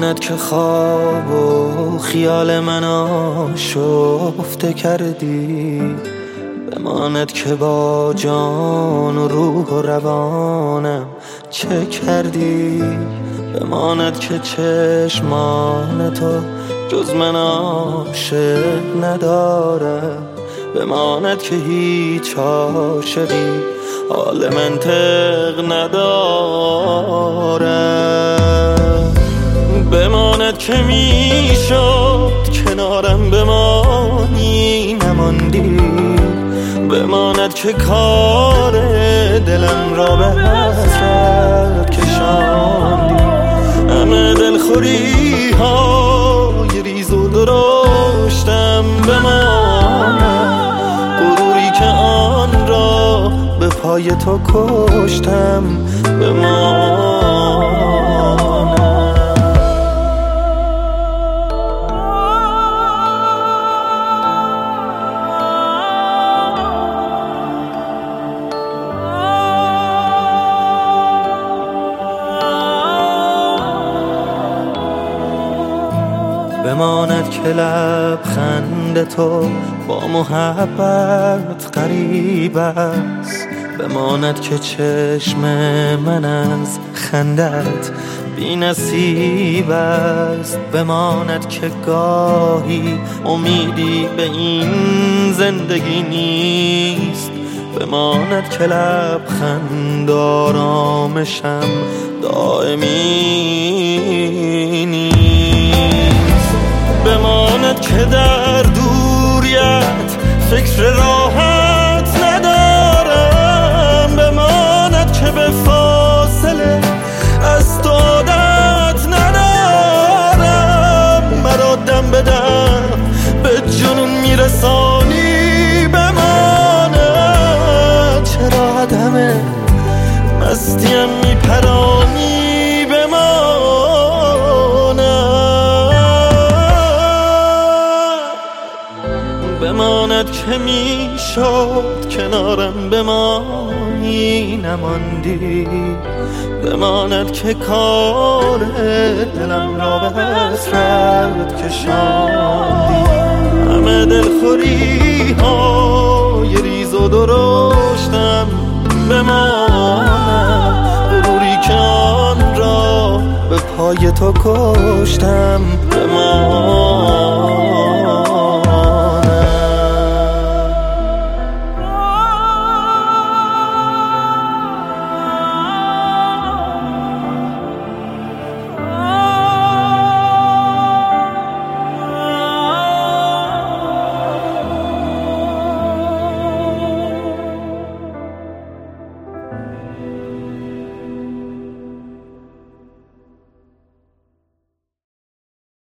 بماند که خواب و خیال من آشفته کردی، بماند که با جان و روح و روانم چه کردی، بماند که چشمان تو جز من عاشق نداره، بماند که هیچ عاشقی حال منطق نداره، بماند که میشد کنارم بمانی نماندی، بماند که کار دلم را به حسرت کشاندی، همه دلخوری های ریز و درشتم بماند، غروری که آن را به پای تو کشتم بماند. بماند که لبخند تو با محبت غریب است، بماند که چشم من از خندت بی نصیب است، بماند که گاهی امیدی به این زندگی نیست، بماند که لبخند آرامشم دائمی نیست، بماند که در دوریت فکر راحت ندارم، بماند که به فاصله از تو عادت ندارم، مرا دم به دم به جنون میرسانی، بماند چرا عدم مستیم میپرانی، بماند که میشد کنارم بمانی نماندی، بماند که کار دلم را به حسرت کشاندی، همه دلخوری های ریز و درشتم بماند، غروری که آن را به پای تو کشتم بماند.